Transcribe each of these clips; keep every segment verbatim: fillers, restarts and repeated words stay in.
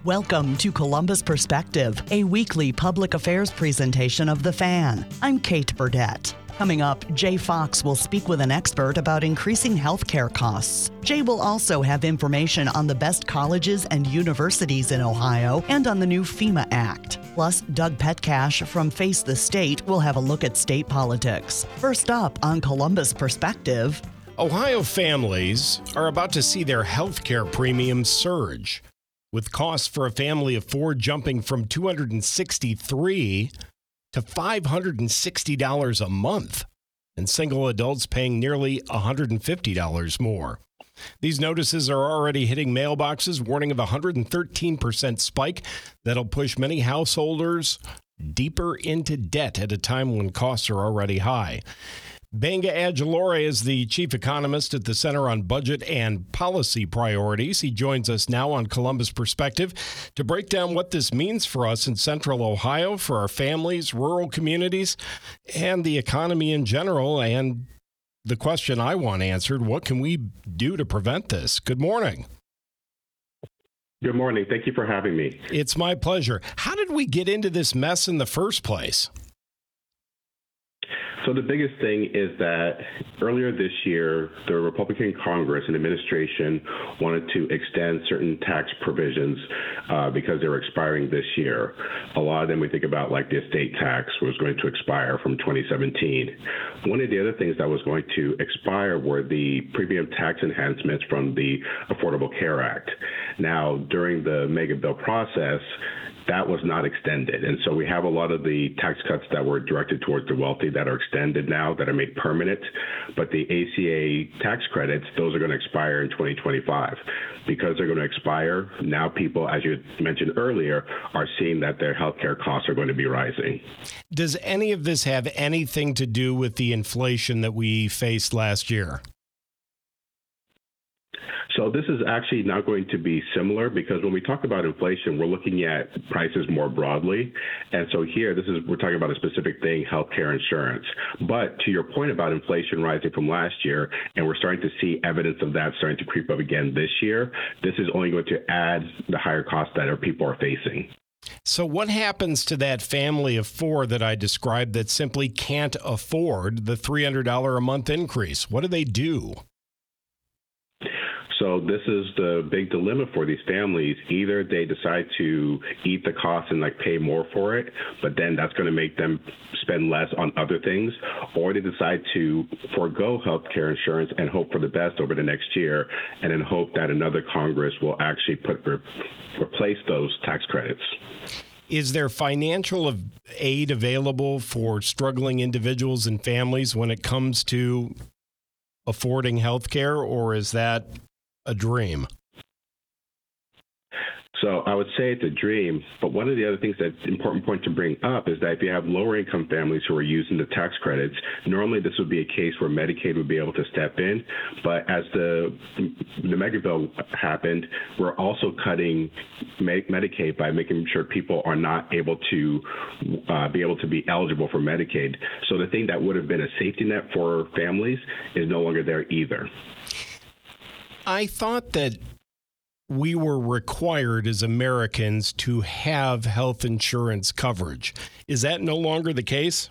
Welcome to Columbus Perspective, a weekly public affairs presentation of The Fan. I'm Kate Burdett. Coming up, Jay Fox will speak with an expert about increasing healthcare costs. Jay will also have information on the best colleges and universities in Ohio and on the new FEMA Act. Plus, Doug Petcash from Face the State will have a look at state politics. First up on Columbus Perspective, Ohio families are about to see their healthcare premiums surge, with costs for a family of four jumping from two hundred sixty-three dollars to five hundred sixty dollars a month, and single adults paying nearly one hundred fifty dollars more. These notices are already hitting mailboxes, warning of a one hundred thirteen percent spike that'll push many householders deeper into debt at a time when costs are already high. Benga Agilore is the chief economist at the Center on Budget and Policy Priorities. He joins us now on Columbus Perspective to break down what this means for us in Central Ohio, for our families, rural communities, and the economy in general. And the question I want answered, what can we do to prevent this? Good morning. Good morning. Thank you for having me. It's my pleasure. How did we get into this mess in the first place? So the biggest thing is that earlier this year, the Republican Congress and administration wanted to extend certain tax provisions uh, because they were expiring this year. A lot of them we think about, like the estate tax, was going to expire from twenty seventeen. One of the other things that was going to expire were the premium tax enhancements from the Affordable Care Act. Now, during the mega bill process, that was not extended. And so we have a lot of the tax cuts that were directed towards the wealthy that are extended now, that are made permanent. But the A C A tax credits, those are going to expire in twenty twenty-five. Because they're going to expire, now people, as you mentioned earlier, are seeing that their healthcare costs are going to be rising. Does any of this have anything to do with the inflation that we faced last year? So this is actually not going to be similar, because when we talk about inflation, we're looking at prices more broadly. And so here, this is we're talking about a specific thing, healthcare insurance. But to your point about inflation rising from last year, and we're starting to see evidence of that starting to creep up again this year, this is only going to add the higher costs that our people are facing. So what happens to that family of four that I described that simply can't afford the three hundred dollars a month increase? What do they do? So this is the big dilemma for these families. Either they decide to eat the cost and like pay more for it, but then that's going to make them spend less on other things, or they decide to forego health care insurance and hope for the best over the next year, and then hope that another Congress will actually put re- replace those tax credits. Is there financial aid available for struggling individuals and families when it comes to affording health care, or is that a dream? So I would say it's a dream, but one of the other things that's an important point to bring up is that if you have lower income families who are using the tax credits, normally this would be a case where Medicaid would be able to step in. But as the the mega bill happened, we're also cutting Medicaid by making sure people are not able to uh, be able to be eligible for Medicaid. So the thing that would have been a safety net for families is no longer there either. I thought that we were required as Americans to have health insurance coverage. Is that no longer the case?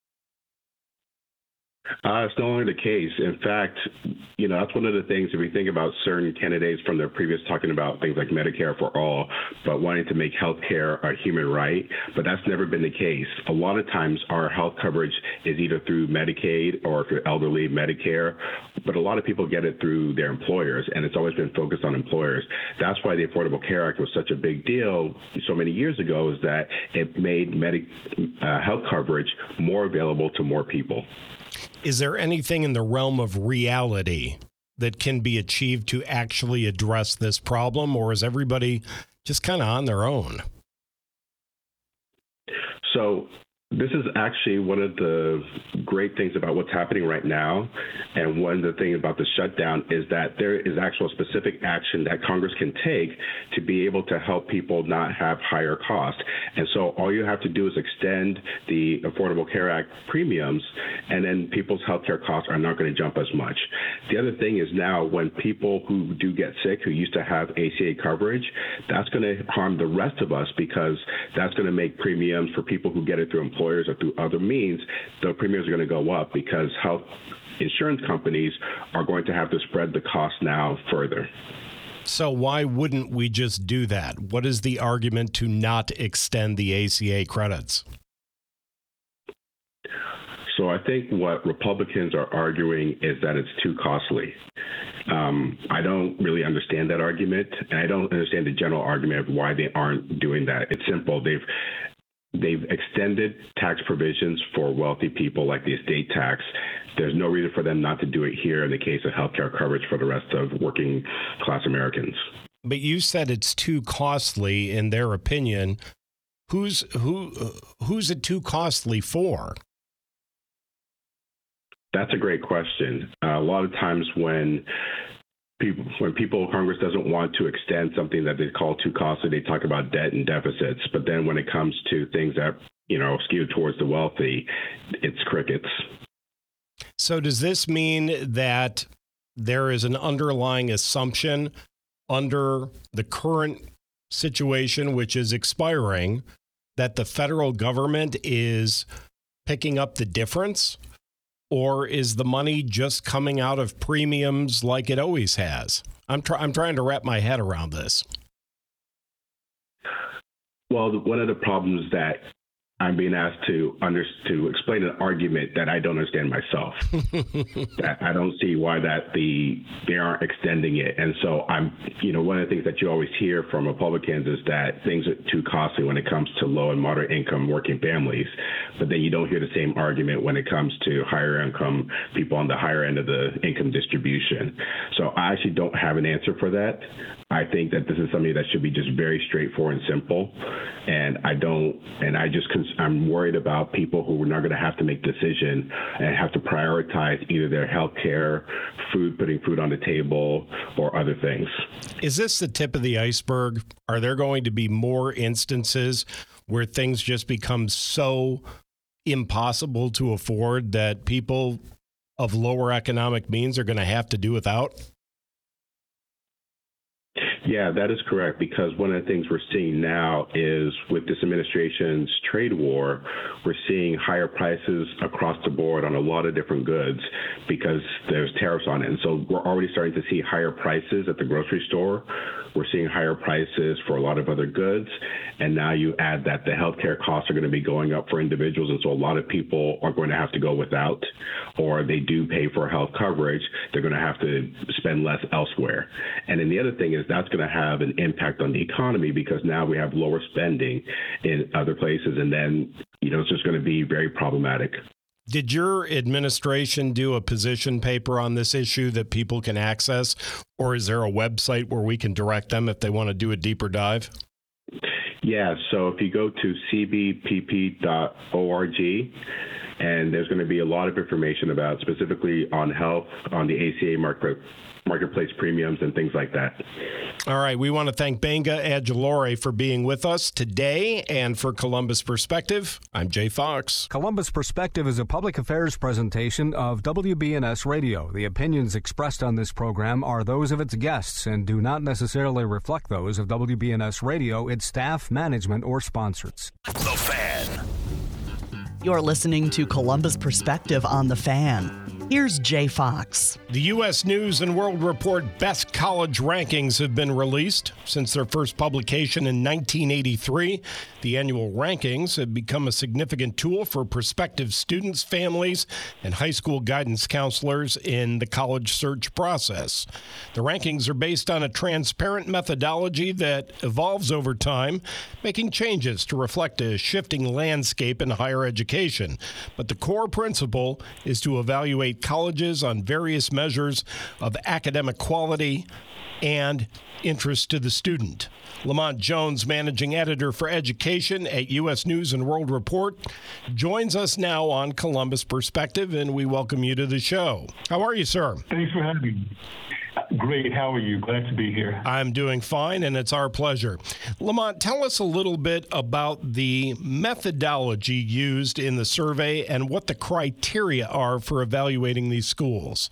Uh, it's no longer the case. In fact, you know, that's one of the things, if we think about certain candidates from their previous talking about things like Medicare for all, but wanting to make health care a human right, but that's never been the case. A lot of times our health coverage is either through Medicaid or if you're elderly, Medicare, but a lot of people get it through their employers, and it's always been focused on employers. That's why the Affordable Care Act was such a big deal so many years ago, is that it made Medi- uh, health coverage more available to more people. Is there anything in the realm of reality that can be achieved to actually address this problem, or is everybody just kind of on their own? So This is actually one of the great things about what's happening right now. And one of the things about the shutdown is that there is actual specific action that Congress can take to be able to help people not have higher costs. And so all you have to do is extend the Affordable Care Act premiums, and then people's healthcare costs are not going to jump as much. The other thing is now when people who do get sick, who used to have A C A coverage, that's going to harm the rest of us, because that's going to make premiums for people who get it through employers or through other means, the premiums are going to go up because health insurance companies are going to have to spread the cost now further. So why wouldn't we just do that? What is the argument to not extend the A C A credits? So I think what Republicans are arguing is that it's too costly. Um, I don't really understand that argument, and I don't understand the general argument of why they aren't doing that. It's simple. They've They've extended tax provisions for wealthy people, like the estate tax. There's no reason for them not to do it here in the case of healthcare coverage for the rest of working class Americans. But you said it's too costly in their opinion. Who's who? Who's it too costly for? That's a great question. Uh, a lot of times when People, when people, Congress doesn't want to extend something that they call too costly, they talk about debt and deficits. But then when it comes to things that, you know, skew towards the wealthy, it's crickets. So does this mean that there is an underlying assumption under the current situation, which is expiring, that the federal government is picking up the difference? Or is the money just coming out of premiums like it always has? I'm, try- I'm trying to wrap my head around this. Well, one of the problems that I'm being asked to under, to explain an argument that I don't understand myself. that I don't see why that the they aren't extending it. And so I'm, you know, one of the things that you always hear from Republicans is that things are too costly when it comes to low and moderate income working families. But then you don't hear the same argument when it comes to higher income people on the higher end of the income distribution. So I actually don't have an answer for that. I think that this is something that should be just very straightforward and simple. And I don't, and I just, I'm worried about people who are not going to have to make decision and have to prioritize either their health care, food, putting food on the table, or other things. Is this the tip of the iceberg? Are there going to be more instances where things just become so impossible to afford that people of lower economic means are going to have to do without? Yeah, that is correct, because one of the things we're seeing now is with this administration's trade war, we're seeing higher prices across the board on a lot of different goods because there's tariffs on it. And so we're already starting to see higher prices at the grocery store. We're seeing higher prices for a lot of other goods. And now you add that the healthcare costs are going to be going up for individuals. And so a lot of people are going to have to go without, or they do pay for health coverage. They're going to have to spend less elsewhere. And then the other thing is that's going to have an impact on the economy because now we have lower spending in other places. And then, you know, it's just going to be very problematic. Did your administration do a position paper on this issue that people can access, or is there a website where we can direct them if they want to do a deeper dive? Yeah, so if you go to c b p p dot org, and there's going to be a lot of information about specifically on health, on the A C A market, marketplace premiums and things like that. All right. We want to thank Gbenga Adelore for being with us today. And for Columbus Perspective, I'm Jay Fox. Columbus Perspective is a public affairs presentation of W B N S Radio. The opinions expressed on this program are those of its guests and do not necessarily reflect those of W B N S Radio, its staff, management, or sponsors. The Fan. You're listening to Columbus Perspective on The Fan. Here's Jay Fox. The U S News and World Report Best College Rankings have been released. Since their first publication in nineteen eighty-three, the annual rankings have become a significant tool for prospective students, families, and high school guidance counselors in the college search process. The rankings are based on a transparent methodology that evolves over time, making changes to reflect a shifting landscape in higher education. But the core principle is to evaluate colleges on various measures of academic quality, and interest to the student. Lamont Jones, managing editor for education at U S News and World Report, joins us now on Columbus Perspective, and we welcome you to the show. How are you, sir? Thanks for having me. Great. How are you? Glad to be here. I'm doing fine, and it's our pleasure. Lamont, tell us a little bit about the methodology used in the survey and what the criteria are for evaluating these schools.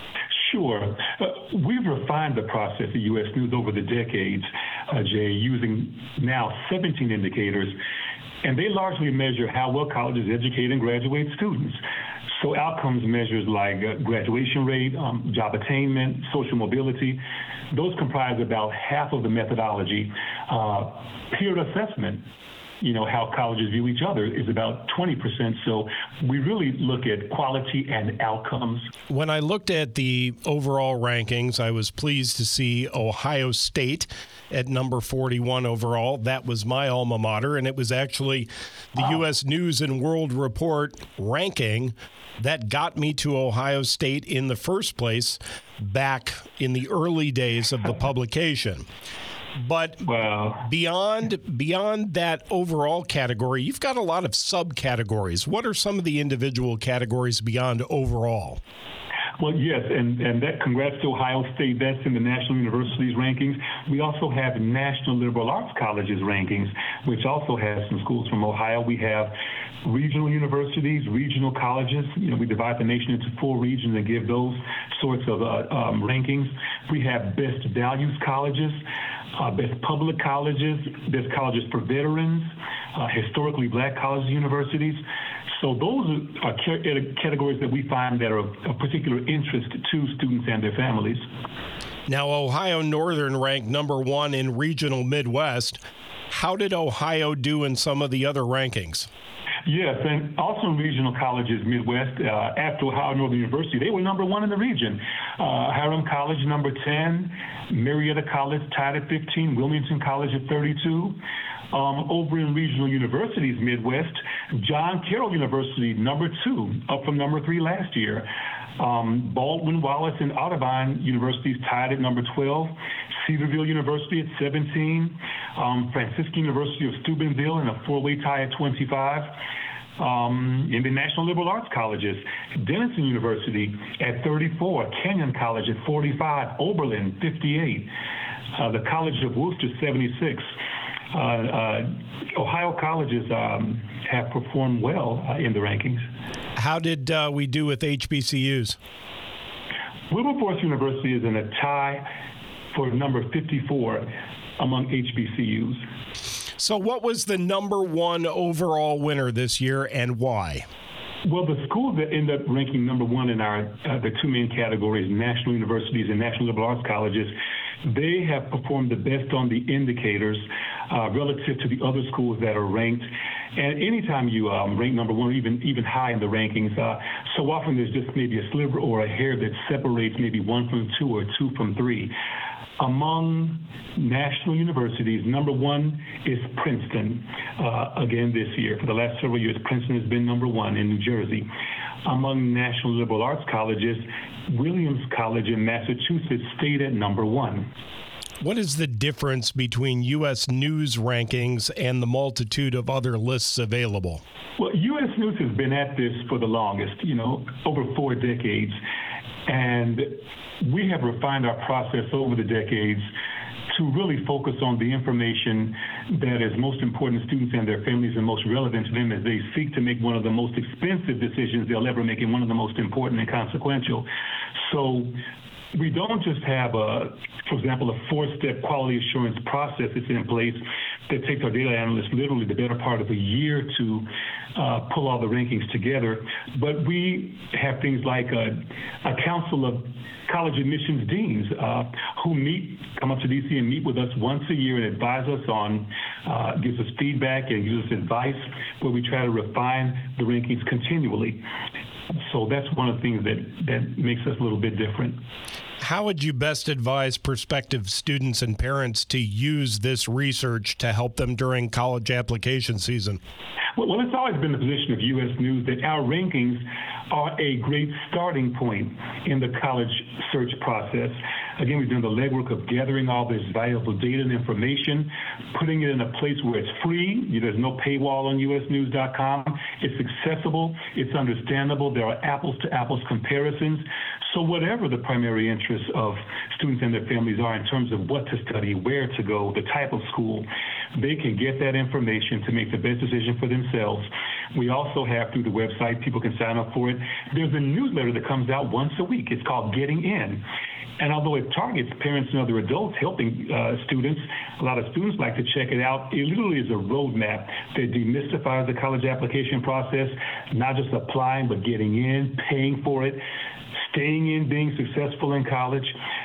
Sure. Uh, we've refined the process at U S News over the decades, uh, Jay, using now seventeen indicators, and they largely measure how well colleges educate and graduate students. So outcomes measures like uh, graduation rate, um, job attainment, social mobility, those comprise about half of the methodology. Uh, peer assessment, you know, how colleges view each other, is about twenty percent. So we really look at quality and outcomes. When I looked at the overall rankings, I was pleased to see Ohio State at number forty-one overall. That was my alma mater, and it was actually the wow. U S News and World Report ranking that got me to Ohio State in the first place back in the early days of the publication. But wow. beyond beyond that overall category, you've got a lot of subcategories. What are some of the individual categories beyond overall? Well, yes, and, and that congrats to Ohio State. That's in the National Universities rankings. We also have National Liberal Arts Colleges rankings, which also has some schools from Ohio. We have regional universities, regional colleges. You know, we divide the nation into four regions and give those sorts of uh, um, rankings. We have best values colleges, uh, best public colleges, best colleges for veterans, uh, historically black colleges, universities. So those are categories that we find that are of particular interest to students and their families. Now, Ohio Northern ranked number one in regional Midwest. How did Ohio do in some of the other rankings? Yes, and also in regional colleges Midwest, uh, after Ohio Northern University, they were number one in the region. Uh, Hiram College, number ten, Marietta College tied at fifteen, Wilmington College at thirty-two. Um, over in regional universities Midwest, John Carroll University, number two, up from number three last year. Um, Baldwin, Wallace, and Audubon universities tied at number twelve. Cedarville University at seventeen. Um, Franciscan University of Steubenville in a four-way tie at twenty-five. Um, in the National Liberal Arts Colleges, Denison University at thirty-four, Kenyon College at forty-five, Oberlin fifty-eight, uh, the College of Worcester seventy-six. Uh, uh, Ohio colleges um, have performed well uh, in the rankings. How did uh, we do with H B C Us? Wilberforce University is in a tie for number fifty-four among H B C Us. So what was the number one overall winner this year, and why? Well, the schools that end up ranking number one in our uh, the two main categories, national universities and national liberal arts colleges, they have performed the best on the indicators uh, relative to the other schools that are ranked. And anytime you um, rank number one, or even even high in the rankings, uh, so often there's just maybe a sliver or a hair that separates maybe one from two or two from three. Among national universities, number one is Princeton. Uh, again this year, for the last several years, Princeton has been number one in New Jersey. Among national liberal arts colleges, Williams College in Massachusetts stayed at number one. What is the difference between U S News rankings and the multitude of other lists available? Well, U S News has been at this for the longest, you know, over four decades. And we have refined our process over the decades to really focus on the information that is most important to students and their families and most relevant to them as they seek to make one of the most expensive decisions they'll ever make and one of the most important and consequential. So we don't just have, a, for example, a four-step quality assurance process that's in place that takes our data analysts literally the better part of a year to uh, pull all the rankings together, but we have things like a, a council of college admissions deans uh, who meet, come up to D C and meet with us once a year and advise us on, uh, gives us feedback and gives us advice where we try to refine the rankings continually. So that's one of the things that, that makes us a little bit different. How would you best advise prospective students and parents to use this research to help them during college application season? Well, well, it's always been the position of U S News that our rankings are a great starting point in the college search process. Again, we've done the legwork of gathering all this valuable data and information, putting it in a place where it's free. There's no paywall on U S news dot com. It's accessible. It's understandable. There are apples-to-apples comparisons. So whatever the primary interests of students and their families are in terms of what to study, where to go, the type of school, they can get that information to make the best decision for themselves. We also have, through the website, people can sign up for it. There's a newsletter that comes out once a week. It's called Getting In. And although it targets parents and other adults helping uh, students, a lot of students like to check it out. It literally is a roadmap that demystifies the college application process, not just applying, but getting in, paying for it, staying in, being successful in college.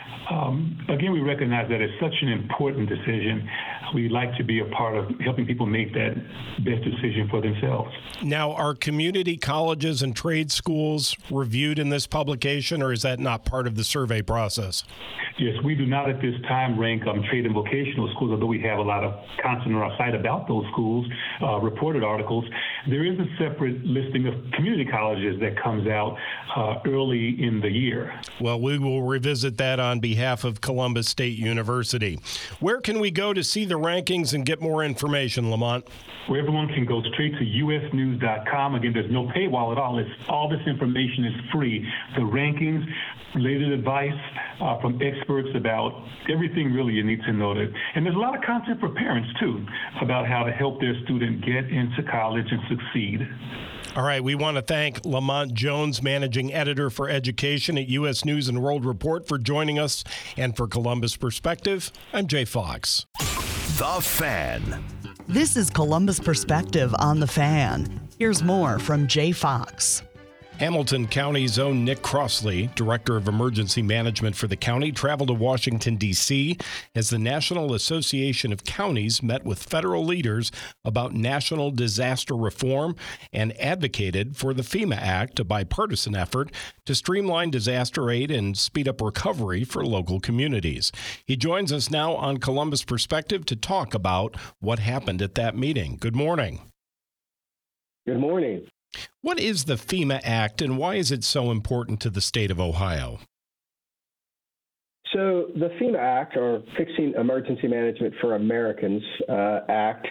Um, again, we recognize that it's such an important decision. We like to be a part of helping people make that best decision for themselves. Now, are community colleges and trade schools reviewed in this publication, or is that not part of the survey process? Yes, we do not at this time rank um, trade and vocational schools, although we have a lot of content on our site about those schools, uh, reported articles. There is a separate listing of community colleges that comes out uh, early in the year. Well, we will revisit that on behalf of Columbus State University. Where can we go to see the rankings and get more information, Lamont? Where everyone can go straight to U S news dot com. Again, there's no paywall at all. It's, all this information is free. The rankings, related advice uh, from experts about everything really you need to know. That, and there's a lot of content for parents, too, about how to help their student get into college and succeed. All right, we want to thank Lamont Jones, Managing Editor for Education at U S News and World Report, for joining us. And for Columbus Perspective, I'm Jay Fox. The Fan. This is Columbus Perspective on The Fan. Here's more from Jay Fox. Hamilton County's own Nick Crossley, Director of Emergency Management for the county, traveled to Washington, D C as the National Association of Counties met with federal leaders about national disaster reform and advocated for the FEMA Act, a bipartisan effort to streamline disaster aid and speed up recovery for local communities. He joins us now on Columbus Perspective to talk about what happened at that meeting. Good morning. Good morning. What is the FEMA Act and why is it so important to the state of Ohio? So the FEMA Act, or Fixing Emergency Management for Americans uh, Act,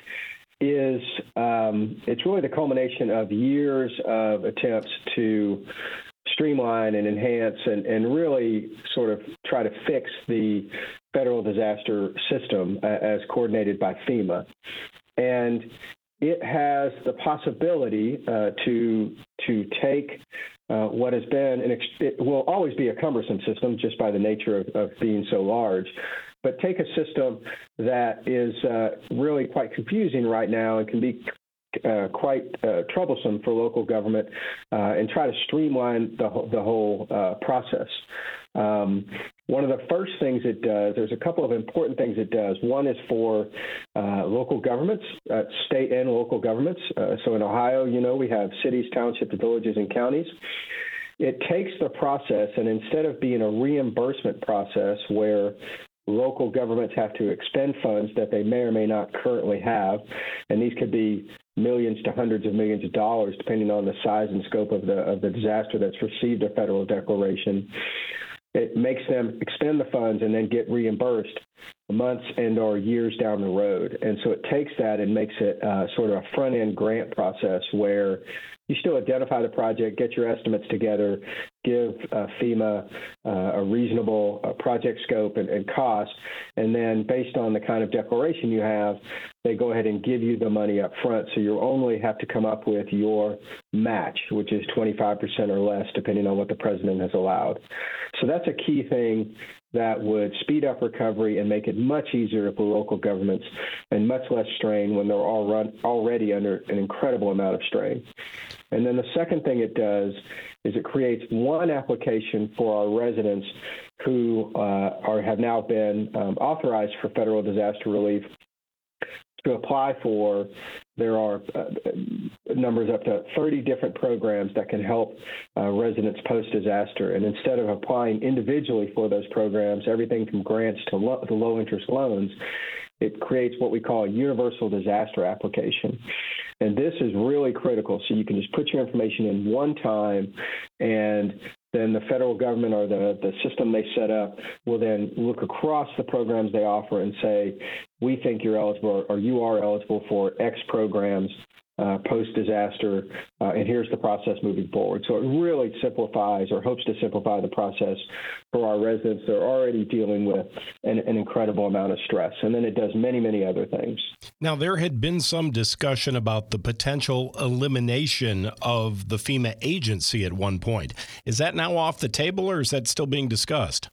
is um, it's really the culmination of years of attempts to streamline and enhance and, and really sort of try to fix the federal disaster system uh, as coordinated by FEMA. And it has the possibility uh, to to take uh, what has been, an ex- it will always be a cumbersome system just by the nature of, of being so large, but take a system that is uh, really quite confusing right now and can be uh, quite uh, troublesome for local government uh, and try to streamline the, the whole uh, process. Um, one of the first things it does, there's a couple of important things it does. One is for uh, local governments, uh, state and local governments. Uh, so in Ohio, you know, we have cities, townships, villages, and counties. It takes the process, and instead of being a reimbursement process where local governments have to expend funds that they may or may not currently have, and these could be millions to hundreds of millions of dollars, depending on the size and scope of the of the disaster that's received a federal declaration. It makes them expend the funds and then get reimbursed months and or years down the road. And so it takes that and makes it uh, sort of a front-end grant process where you still identify the project, get your estimates together, give uh, FEMA uh, a reasonable uh, project scope and, and cost, and then based on the kind of declaration you have, they go ahead and give you the money up front. So you only have to come up with your match, which is twenty-five percent or less, depending on what the president has allowed. So that's a key thing that would speed up recovery and make it much easier for local governments and much less strain when they're all run, already under an incredible amount of strain. And then the second thing it does is it creates one application for our residents who uh, are have now been um, authorized for federal disaster relief to apply for. There are uh, numbers up to thirty different programs that can help uh, residents post-disaster. And instead of applying individually for those programs, everything from grants to, lo- to low-interest loans, it creates what we call a universal disaster application. And this is really critical. So you can just put your information in one time and then the federal government or the, the system they set up will then look across the programs they offer and say, we think you're eligible or you are eligible for X programs uh, post-disaster, uh, and here's the process moving forward. So it really simplifies or hopes to simplify the process for our residents that are already dealing with an, an incredible amount of stress. And then it does many, many other things. Now, there had been some discussion about the potential elimination of the FEMA agency at one point. Is that now off the table, or is that still being discussed?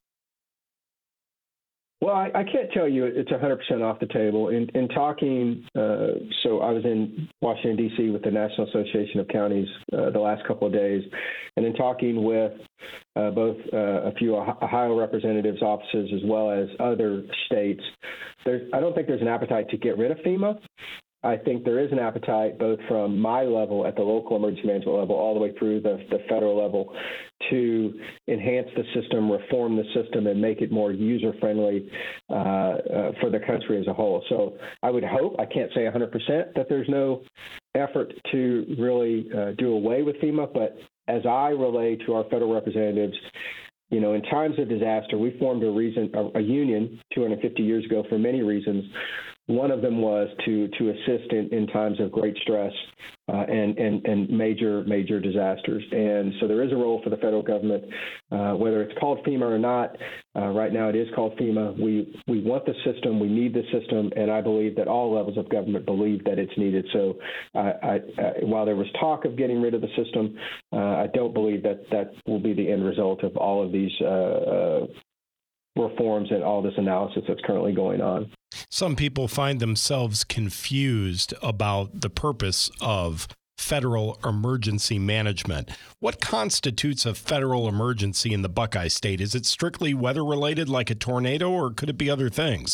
Well, I, I can't tell you it's one hundred percent off the table. In, in talking, uh, so I was in Washington, D C with the National Association of Counties uh, the last couple of days, and in talking with uh, both uh, a few Ohio representatives' offices as well as other states, there's, I don't think there's an appetite to get rid of FEMA. I think there is an appetite both from my level at the local emergency management level all the way through the, the federal level to enhance the system, reform the system, and make it more user-friendly uh, uh, for the country as a whole. So I would hope, I can't say one hundred percent that there's no effort to really uh, do away with FEMA, but as I relay to our federal representatives, you know, in times of disaster, we formed a reason, a, a union two hundred fifty years ago for many reasons. One of them was to to assist in, in times of great stress uh, and, and and major major disasters. And so there is a role for the federal government, uh, whether it's called FEMA or not. Uh, right now, it is called FEMA. We we want the system. We need the system, and I believe that all levels of government believe that it's needed. So, I, I, I, while there was talk of getting rid of the system, uh, I don't believe that that will be the end result of all of these uh, uh, reforms and all this analysis that's currently going on. Some people find themselves confused about the purpose of federal emergency management. What constitutes a federal emergency in the Buckeye State? Is it strictly weather-related like a tornado, or could it be other things?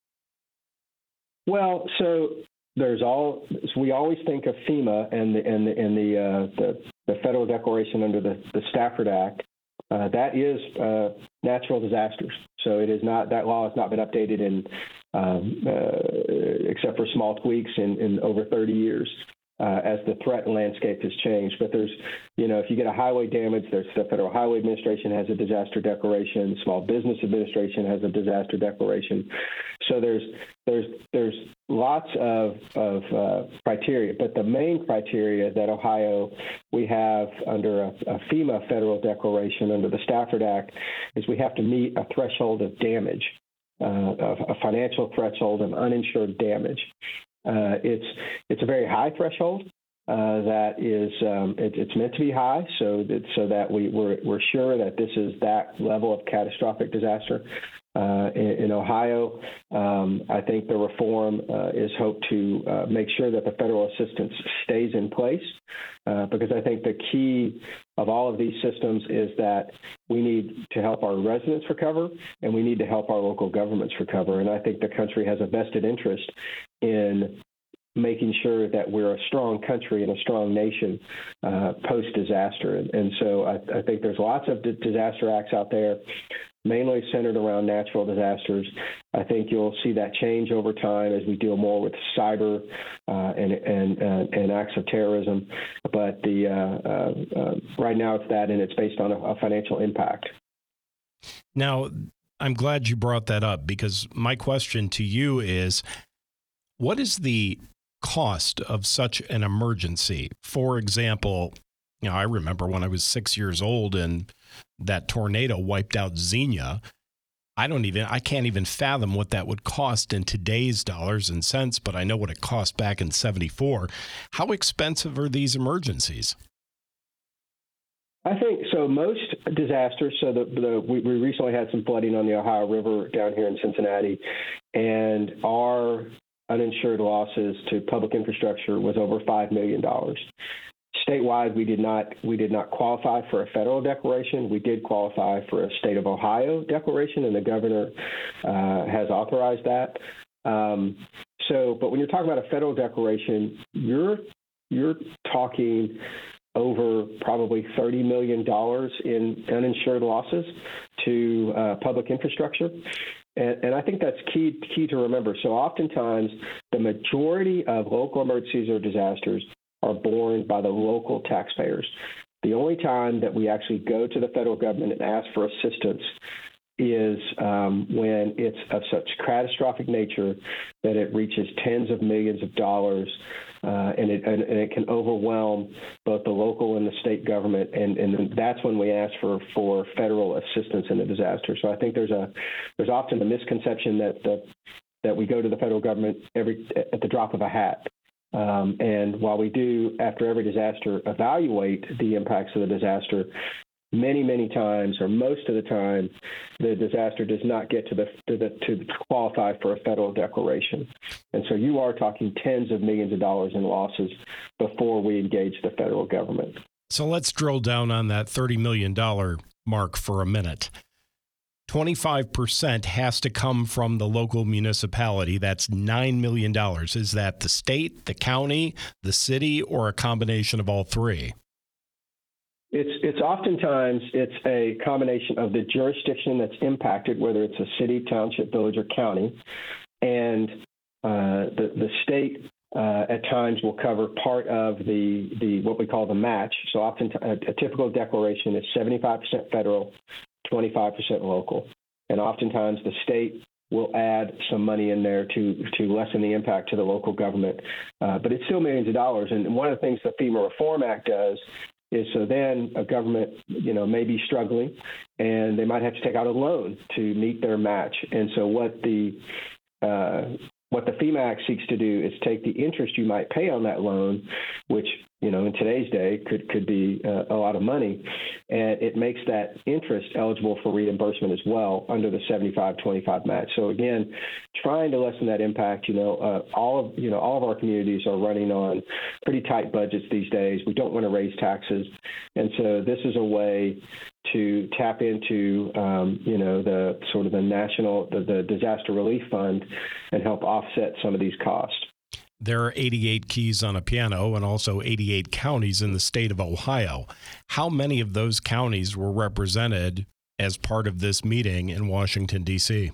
Well, so there's all so we always think of FEMA and the and the and the uh, the, the federal declaration under the, the Stafford Act. Uh, that is uh, natural disasters. So it is not, that law has not been updated in, um, uh, except for small tweaks in, in over thirty years uh, as the threat landscape has changed. But there's, you know, if you get a highway damage, there's the Federal Highway Administration has a disaster declaration. Small Business Administration has a disaster declaration. So there's there's there's lots of of uh, criteria, but the main criteria that Ohio we have under a, a FEMA federal declaration under the Stafford Act is we have to meet a threshold of damage, uh, a, a financial threshold of uninsured damage. Uh, it's it's a very high threshold. Uh, that is, um, it, it's meant to be high, so that so that we we're, we're sure that this is that level of catastrophic disaster. Uh, in, in Ohio, um, I think the reform uh, is hoped to uh, make sure that the federal assistance stays in place, uh, because I think the key of all of these systems is that we need to help our residents recover, and we need to help our local governments recover. And I think the country has a vested interest in making sure that we're a strong country and a strong nation uh, post-disaster. And, and so I, I think there's lots of d- disaster acts out there, mainly centered around natural disasters. I think you'll see that change over time as we deal more with cyber uh, and, and, uh, and acts of terrorism. But the uh, uh, uh, right now it's that, and it's based on a, a financial impact. Now, I'm glad you brought that up, because my question to you is, what is the cost of such an emergency? For example, you know, I remember when I was six years old and that tornado wiped out Xenia. I don't even, I can't even fathom what that would cost in today's dollars and cents, but I know what it cost back in seventy-four. How expensive are these emergencies? I think so. Most disasters. So the, the we, we recently had some flooding on the Ohio River down here in Cincinnati, and our uninsured losses to public infrastructure was over five million dollars. Statewide, we did not we did not qualify for a federal declaration. We did qualify for a state of Ohio declaration, and the governor uh, has authorized that. Um, so, but when you're talking about a federal declaration, you're you're talking over probably thirty million dollars in uninsured losses to uh, public infrastructure. And, and I think that's key key to remember. So oftentimes, the majority of local emergencies or disasters are borne by the local taxpayers. The only time that we actually go to the federal government and ask for assistance is um, when it's of such catastrophic nature that it reaches tens of millions of dollars, uh, and, it, and, and it can overwhelm both the local and the state government, and, and that's when we ask for, for federal assistance in a disaster. So I think there's a there's often a misconception that the, that we go to the federal government every at the drop of a hat. Um, and while we do, after every disaster, evaluate the impacts of the disaster, many, many times, or most of the time, the disaster does not get to the, to the to qualify for a federal declaration. And so you are talking tens of millions of dollars in losses before we engage the federal government. So let's drill down on that thirty million dollars mark for a minute. twenty-five percent has to come from the local municipality. That's nine million dollars. Is that the state, the county, the city, or a combination of all three? It's it's oftentimes it's a combination of the jurisdiction that's impacted, whether it's a city, township, village, or county, and uh, the the state uh, at times will cover part of the the what we call the match. So often a, a typical declaration is seventy-five percent federal, twenty-five percent local, and oftentimes the state will add some money in there to to lessen the impact to the local government, uh, but it's still millions of dollars. And one of the things the FEMA Reform Act does is so then a government, you know, may be struggling and they might have to take out a loan to meet their match. And so what the uh, what the FEMA Act seeks to do is take the interest you might pay on that loan, which, you know, in today's day could could be uh, a lot of money, and it makes that interest eligible for reimbursement as well under the seventy-five twenty-five match. So again, trying to lessen that impact. You know, uh, all of you know all of our communities are running on pretty tight budgets these days. We don't want to raise taxes, and so this is a way to tap into um, you know the sort of the national the, the disaster relief fund and help offset some of these costs. There are eighty-eight keys on a piano and also eighty-eight counties in the state of Ohio. How many of those counties were represented as part of this meeting in Washington, D C?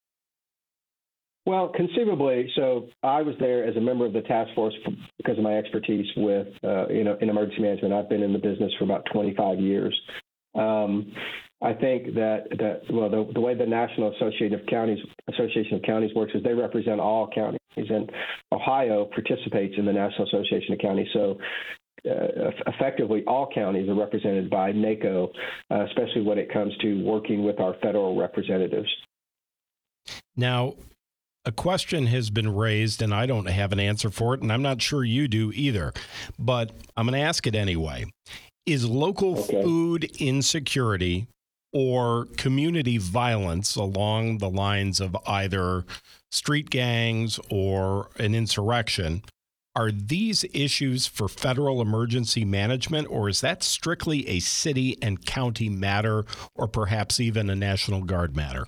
Well, conceivably, so I was there as a member of the task force because of my expertise with, uh, you know, in emergency management. I've been in the business for about twenty-five years. Um, I think that, that well, the, the way the National Association of Counties Association of Counties works is they represent all counties, and Ohio participates in the National Association of Counties. So uh, effectively, all counties are represented by NACO, uh, especially when it comes to working with our federal representatives. Now, a question has been raised, and I don't have an answer for it, and I'm not sure you do either, but I'm going to ask it anyway. Is local okay. food insecurity or community violence along the lines of either street gangs or an insurrection, are these issues for federal emergency management, or is that strictly a city and county matter, or perhaps even a National Guard matter?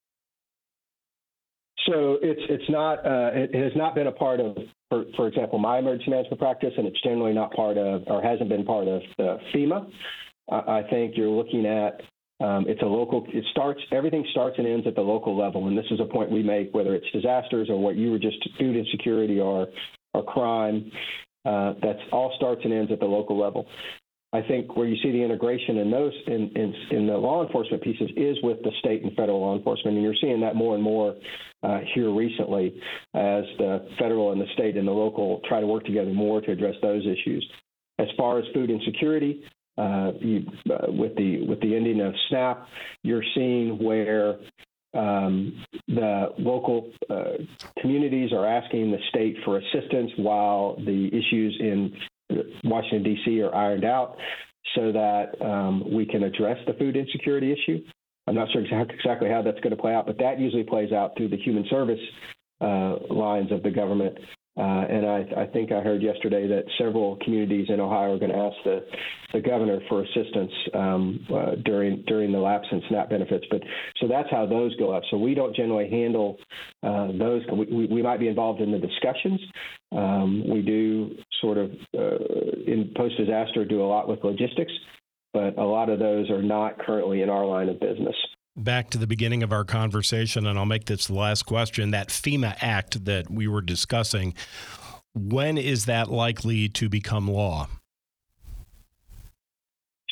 So it's it's not uh, it has not been a part of, for, for example, my emergency management practice, and it's generally not part of, or hasn't been part of the FEMA. Uh, I think you're looking at um, it's a local. It starts everything starts and ends at the local level, and this is a point we make, whether it's disasters or what you were just food insecurity or or crime. Uh, that's all starts and ends at the local level. I think where you see the integration in those in, in, in the law enforcement pieces is with the state and federal law enforcement, and you're seeing that more and more uh, here recently as the federal and the state and the local try to work together more to address those issues. As far as food insecurity, uh, you, uh, with the with the ending of SNAP, you're seeing where um, the local uh, communities are asking the state for assistance while the issues in Washington, D C are ironed out so that um, we can address the food insecurity issue. I'm not sure exactly how that's going to play out, but that usually plays out through the human service uh, lines of the government. Uh, and I, I think I heard yesterday that several communities in Ohio are going to ask the, the governor for assistance um, uh, during during the lapse in SNAP benefits. But so that's how those go up. So we don't generally handle uh, those. We, we might be involved in the discussions. Um, we do sort of uh, in post-disaster do a lot with logistics, but a lot of those are not currently in our line of business. Back to the beginning of our conversation, and I'll make this the last question, that FEMA Act that we were discussing, when is that likely to become law?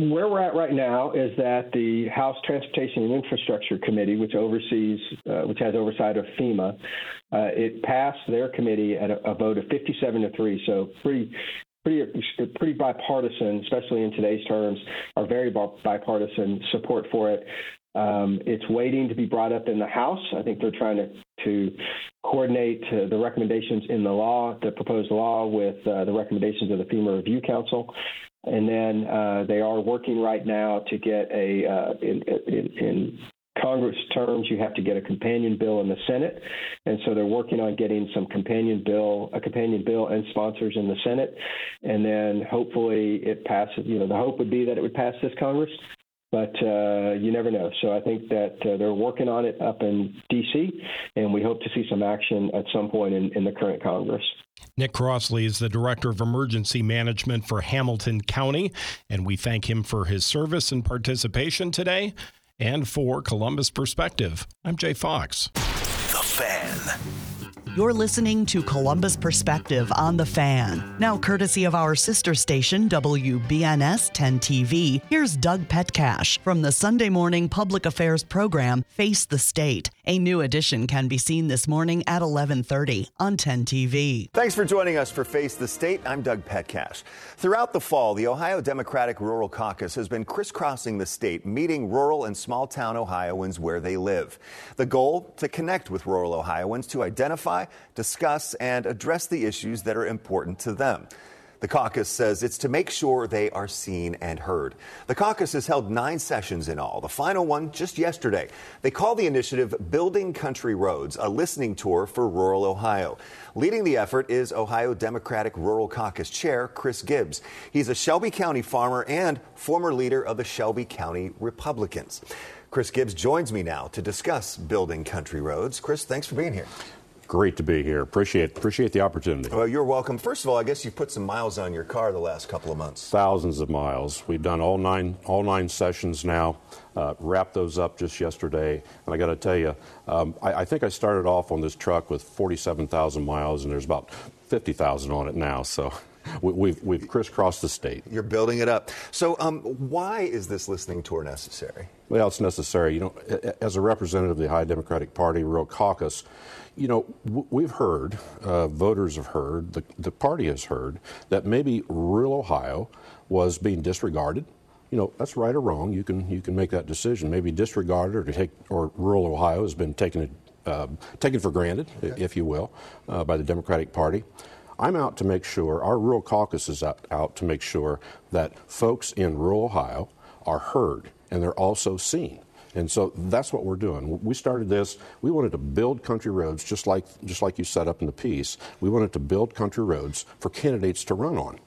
where we're at right now is that the House Transportation and Infrastructure Committee, which oversees, uh, which has oversight of FEMA, uh, it passed their committee at a, a vote of fifty-seven to three. So pretty, pretty, pretty bipartisan, especially in today's terms, are very bipartisan support for it. Um, it's waiting to be brought up in the House. I think they're trying to, to coordinate uh, the recommendations in the law, the proposed law, with uh, the recommendations of the FEMA Review Council. And then uh, they are working right now to get a, uh, in, in, in Congress terms, you have to get a companion bill in the Senate. And so they're working on getting some companion bill, a companion bill and sponsors in the Senate. And then hopefully it passes. You know, the hope would be that it would pass this Congress. But uh, you never know. So I think that uh, they're working on it up in D C, and we hope to see some action at some point in, in the current Congress. Nick Crossley is the Director of Emergency Management for Hamilton County, and we thank him for his service and participation today. And for Columbus Perspective, I'm Jay Fox. The Fan. You're listening to Columbus Perspective on The Fan. Now, courtesy of our sister station, W B N S ten T V, here's Doug Petcash from the Sunday morning public affairs program, Face the State. A new edition can be seen this morning at eleven thirty on ten T V. Thanks for joining us for Face the State. I'm Doug Petcash. Throughout the fall, the Ohio Democratic Rural Caucus has been crisscrossing the state, meeting rural and small-town Ohioans where they live. The goal, to connect with rural Ohioans to identify, discuss, and address the issues that are important to them. The caucus says it's to make sure they are seen and heard. The caucus has held nine sessions in all, the final one just yesterday. They call the initiative Building Country Roads, a listening tour for rural Ohio. Leading the effort is Ohio Democratic Rural Caucus Chair Chris Gibbs. He's a Shelby County farmer and former leader of the Shelby County Republicans. Chris Gibbs joins me now to discuss Building Country Roads. Chris, thanks for being here. Great to be here. Appreciate appreciate the opportunity. Well, you're welcome. First of all, I guess you've put some miles on your car the last couple of months. Thousands of miles. We've done all nine all nine sessions now. Uh, wrapped those up just yesterday, and I got to tell you, um, I, I think I started off on this truck with forty-seven thousand miles, and there's about fifty thousand on it now. So we, we've we've crisscrossed the state. You're building it up. So um, why is this listening tour necessary? Well, it's necessary. You know, as a representative of the Ohio Democratic Party Rural Caucus, you know, w- we've heard, uh, voters have heard, the, the party has heard, that maybe rural Ohio was being disregarded. You know, that's right or wrong. You can you can make that decision. Maybe disregarded or to take, or rural Ohio has been taken uh, taken for granted, okay. if you will, uh, by the Democratic Party. I'm out to make sure, our rural caucus is out, out to make sure that folks in rural Ohio are heard and they're also seen. And so that's what we're doing. We started this. We wanted to build country roads just like just like you set up in the piece. We wanted to build country roads for candidates to run on.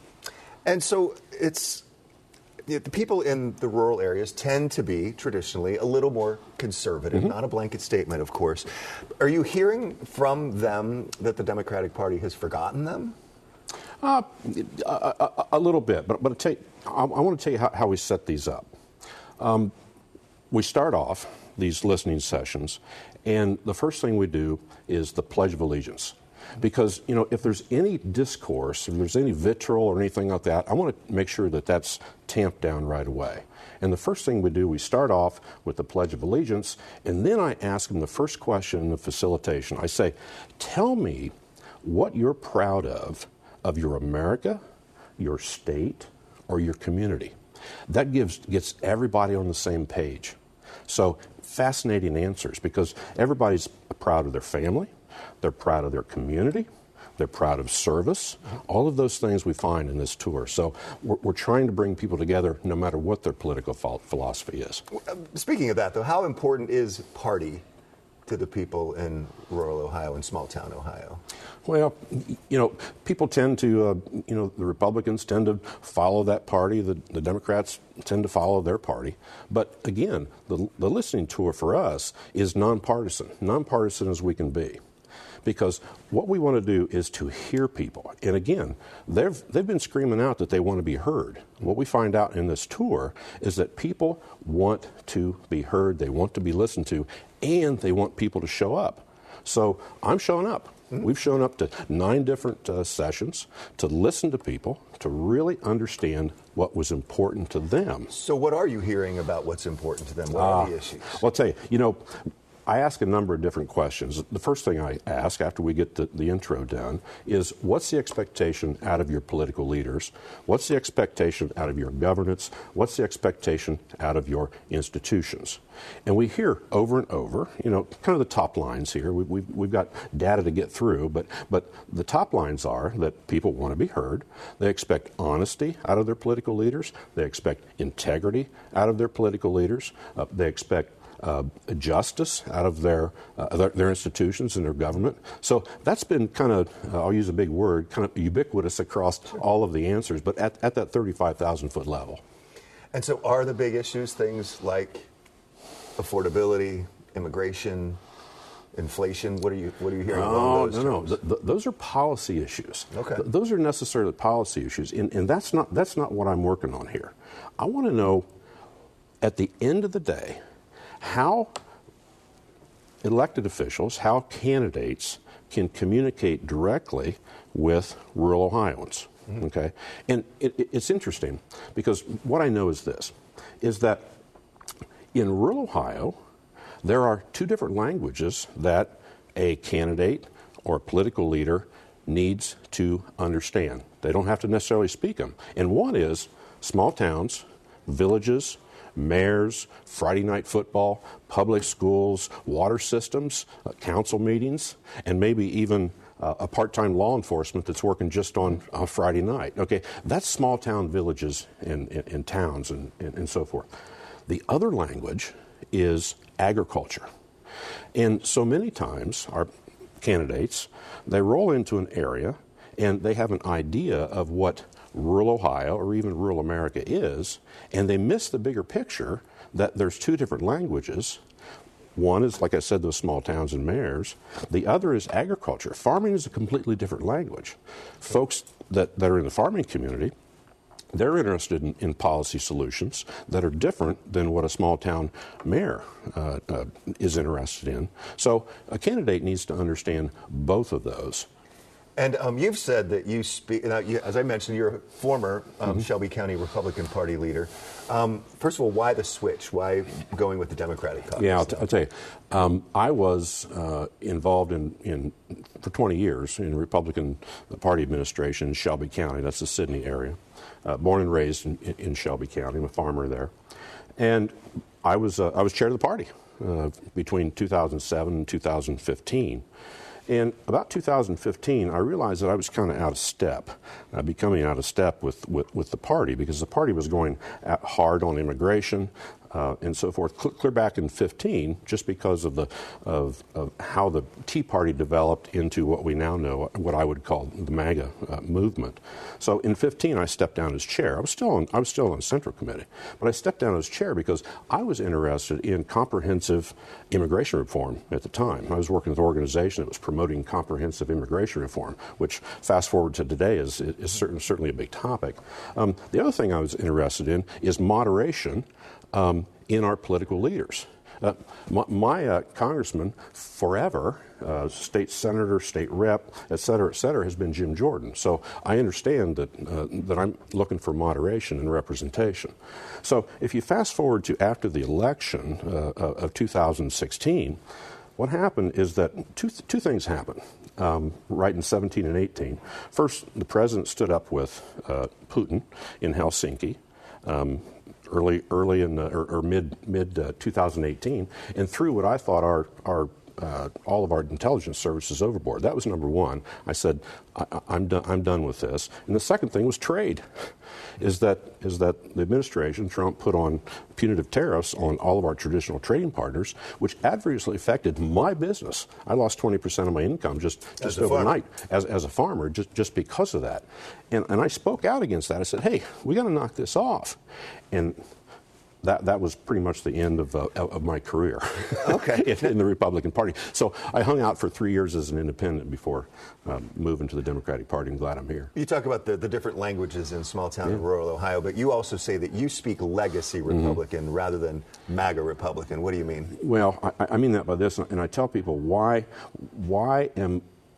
And so it's the people in the rural areas tend to be traditionally a little more conservative, mm-hmm. not a blanket statement, of course. Are you hearing from them that the Democratic Party has forgotten them? Uh, a, a, a little bit, but but I, I, I want to tell you how, how we set these up. Um, We start off these listening sessions, and the first thing we do is the Pledge of Allegiance. Because, you know, if there's any discourse, if there's any vitriol or anything like that, I want to make sure that that's tamped down right away. And the first thing we do, we start off with the Pledge of Allegiance, and then I ask them the first question in the facilitation. I say, tell me what you're proud of, of your America, your state, or your community. That gives gets everybody on the same page. So fascinating answers, because everybody's proud of their family, they're proud of their community, they're proud of service, all of those things we find in this tour. So we're, we're trying to bring people together no matter what their political philosophy is. Speaking of that, though, how important is party to the people in rural Ohio and small-town Ohio? Well, you know, people tend to, uh, you know, the Republicans tend to follow that party. The, the Democrats tend to follow their party. But again, the, the listening tour for us is nonpartisan, nonpartisan as we can be. Because what we want to do is to hear people. And again, they've, they've been screaming out that they want to be heard. What we find out in this tour is that people want to be heard, they want to be listened to, and they want people to show up. So I'm showing up. Mm-hmm. We've shown up to nine different uh, sessions to listen to people, to really understand what was important to them. So what are you hearing about what's important to them? What uh, are the issues? Well, I'll tell you, you know, I ask a number of different questions. The first thing I ask after we get the, the intro done is, what's the expectation out of your political leaders? What's the expectation out of your governance? What's the expectation out of your institutions? And we hear over and over, you know, kind of the top lines here. We, we've, we've got data to get through, but, but the top lines are that people want to be heard. They expect honesty out of their political leaders. They expect integrity out of their political leaders. Uh, they expect Uh, justice out of their, uh, their their institutions and their government. So that's been kind of, uh, I'll use a big word, kind of ubiquitous across all of the answers, but at, at that thirty-five thousand foot level. And so are the big issues things like affordability, immigration, inflation? What are you what are you hearing? Oh, those no, no. Th- th- those are policy issues. Okay. Th- those are necessarily policy issues, and, and that's not that's not what I'm working on here. I want to know, at the end of the day, how elected officials, how candidates can communicate directly with rural Ohioans. Mm-hmm. Okay, and it, it, it's interesting because what I know is this: is that in rural Ohio, there are two different languages that a candidate or a political leader needs to understand. They don't have to necessarily speak them. And one is small towns, villages, mayors, Friday night football, public schools, water systems, uh, council meetings, and maybe even uh, a part-time law enforcement that's working just on uh, Friday night. Okay, that's small town villages and, and, and towns and, and, and so forth. The other language is agriculture. And so many times our candidates, they roll into an area and they have an idea of what rural Ohio or even rural America is, and they miss the bigger picture that there's two different languages. One is, like I said, those small towns and mayors. The other is agriculture. Farming is a completely different language. Folks that, that are in the farming community, they're interested in, in policy solutions that are different than what a small town mayor uh, uh, is interested in. So a candidate needs to understand both of those. And um, you've said that you speak, now you, as I mentioned, you're a former um, mm-hmm. Shelby County Republican Party leader. Um, first of all, why the switch? Why going with the Democratic caucus? Yeah, I'll, t- I'll tell you. Um, I was uh, involved in, in, for twenty years in Republican Party administration in Shelby County. That's the Sidney area. Uh, born and raised in, in Shelby County. I'm a farmer there. And I was, uh, I was chair of the party uh, between two thousand seven and two thousand fifteen. And about two thousand fifteen, I realized that I was kind of out of step, uh, becoming out of step with, with, with the party, because the party was going at hard on immigration uh, and so forth. Clear back in fifteen, just because of the of, of how the Tea Party developed into what we now know, what I would call the MAGA uh, movement. So in fifteen, I stepped down as chair. I was still on, I was still on the Central Committee, but I stepped down as chair because I was interested in comprehensive immigration reform at the time. I was working with an organization that was promoting comprehensive immigration reform, which fast forward to today is, is certain, certainly a big topic. Um, the other thing I was interested in is moderation um, in our political leaders. Uh, my my uh, congressman forever, uh, state senator, state rep, et cetera, et cetera, has been Jim Jordan. So I understand that uh, that I'm looking for moderation and representation. So if you fast forward to after the election uh, of two thousand sixteen, what happened is that two two things happened. Um, right in seventeen and eighteen. First, the president stood up with uh, Putin in Helsinki. Um, early early in the, or, or mid mid uh, two thousand eighteen, and threw what I thought our our uh, all of our intelligence services overboard. That was number one. I said I, I'm done. I'm done with this. And the second thing was trade. Is that is that the administration, Trump, put on punitive tariffs on all of our traditional trading partners, which adversely affected my business. I lost twenty percent of my income just, just overnight as, as a farmer, just, just because of that. And, and I spoke out against that. I said, hey, we got to knock this off. And that that was pretty much the end of uh, of my career. Okay. in, in the Republican Party. So I hung out for three years as an independent before um, moving to the Democratic Party. I'm glad I'm here. You talk about the, the different languages in small town yeah. and rural Ohio, but you also say that you speak legacy Republican mm-hmm. rather than MAGA Republican. What do you mean? Well, I, I mean that by this, and I tell people why why am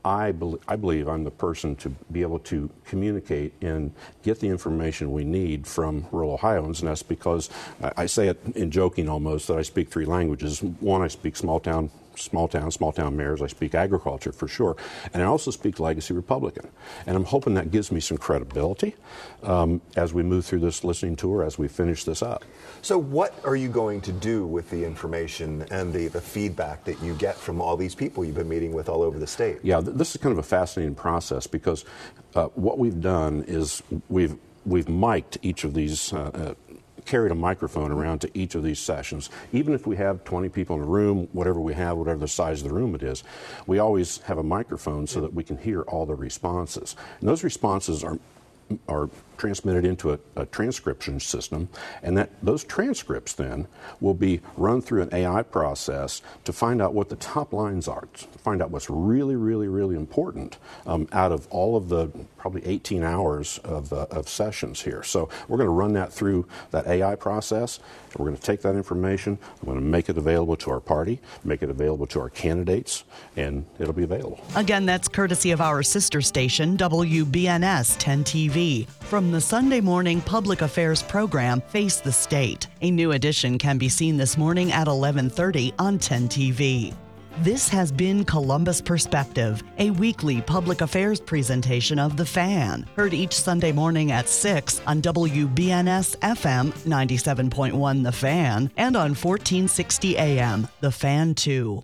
I, be- I believe I'm the person to be able to communicate and get the information we need from rural Ohioans, and that's because I, I say it in joking almost that I speak three languages. One, I speak small town, small town, small town mayors. I speak agriculture for sure, and I also speak legacy Republican. And I'm hoping that gives me some credibility um, as we move through this listening tour, as we finish this up. So what are you going to do with the information and the, the feedback that you get from all these people you've been meeting with all over the state? Yeah, th- this is kind of a fascinating process because uh, what we've done is we've we've mic'd each of these, uh, uh, carried a microphone around to each of these sessions. Even if we have twenty people in a room, whatever we have, whatever the size of the room it is, we always have a microphone so that we can hear all the responses. And those responses are are transmitted into a, a transcription system, and that those transcripts then will be run through an A I process to find out what the top lines are, to find out what's really, really, really important um, out of all of the probably eighteen hours of, uh, of sessions here. So we're going to run that through that A I process, and we're going to take that information, we're going to make it available to our party, make it available to our candidates, and it'll be available. Again, that's courtesy of our sister station, W B N S ten T V. From the Sunday morning public affairs program, Face the State. A new edition can be seen this morning at eleven thirty on ten T V. This has been Columbus Perspective, a weekly public affairs presentation of The Fan, heard each Sunday morning at six on W B N S F M ninety-seven point one The Fan and on fourteen sixty A M The Fan two.